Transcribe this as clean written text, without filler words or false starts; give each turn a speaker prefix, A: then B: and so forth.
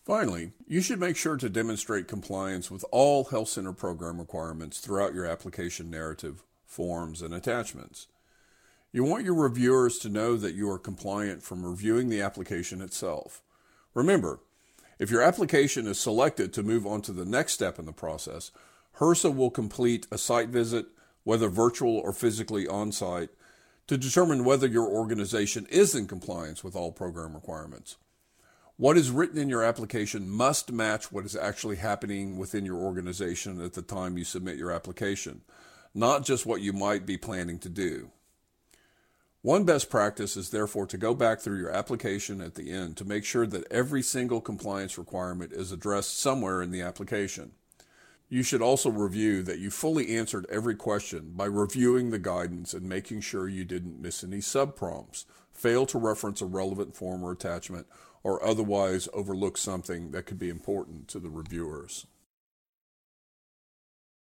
A: Finally, you should make sure to demonstrate compliance with all Health Center program requirements throughout your application narrative, forms, and attachments. You want your reviewers to know that you are compliant from reviewing the application itself. Remember, if your application is selected to move on to the next step in the process, HRSA will complete a site visit, whether virtual or physically on-site, to determine whether your organization is in compliance with all program requirements. What is written in your application must match what is actually happening within your organization at the time you submit your application, not just what you might be planning to do. One best practice is therefore to go back through your application at the end to make sure that every single compliance requirement is addressed somewhere in the application. You should also review that you fully answered every question by reviewing the guidance and making sure you didn't miss any subprompts, fail to reference a relevant form or attachment, or otherwise overlook something that could be important to the reviewers.